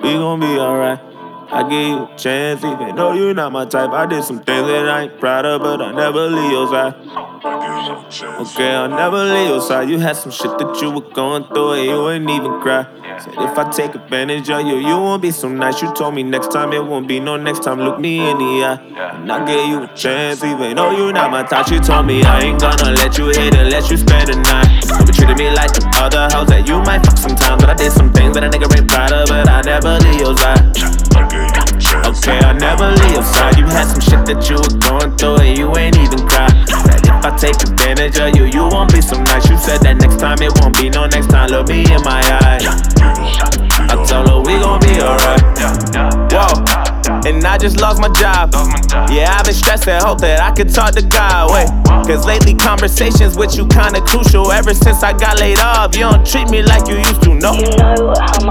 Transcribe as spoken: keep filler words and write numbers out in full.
we gon' be alright. I give you a chance, even though you not my type. I did some things that I ain't proud of, but I never leave your side. Okay, I'll never leave your side. You had some shit that you were going through and you wouldn't even cry. Said if I take advantage of you, you won't be so nice. You told me next time it won't be no next time. Look me in the eye, and I gave you a chance, even though you not my type. You told me I ain't gonna let you hit unless you spend the night. You treated me like the other hoes that you might fuck sometimes, but I did some things that a nigga ain't proud of, but I never leave your side. Okay, I never leave your side. You had some shit that you were going through and you ain't even cry. Said if I take advantage of you, you won't be so nice. You said that next time it won't be no next time. Look me in my eyes, I told her we gon' be alright. Whoa, and I just lost my job. Yeah, I've been stressed and hope that I could talk to God. Wait, cause lately conversations with you kinda crucial. Ever since I got laid off, you don't treat me like you used to, no. You know how